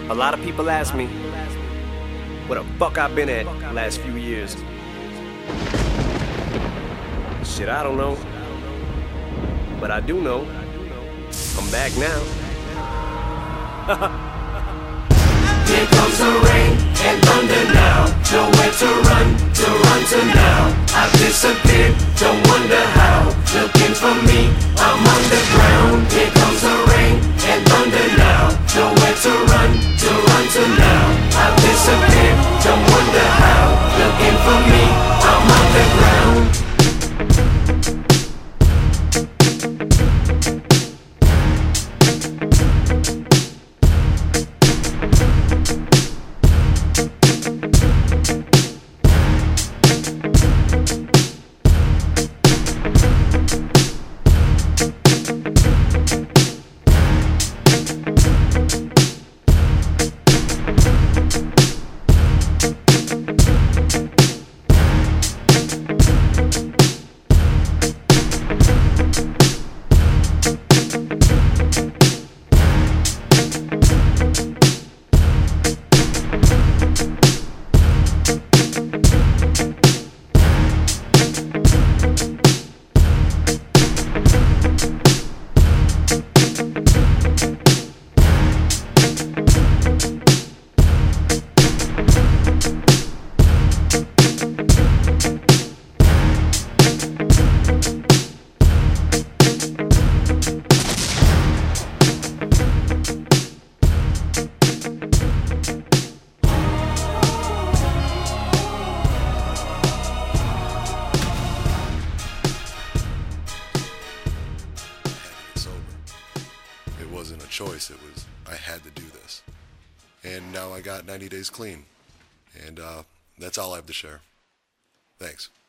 A lot of people ask me where the fuck I've been at the last few years. Shit, I don't know. But I do know. I'm back now. Here comes the rain and thunder now. Nowhere to run to now. I've disappeared, don't wonder how. Looking for me, I'm underground. Here comes the rain and thunder now. Nowhere to run to now. I've disappeared, don't wonder how. Looking for me, I'm underground. It wasn't a choice, I had to do this. And now I got 90 days clean. And that's all I have to share. Thanks.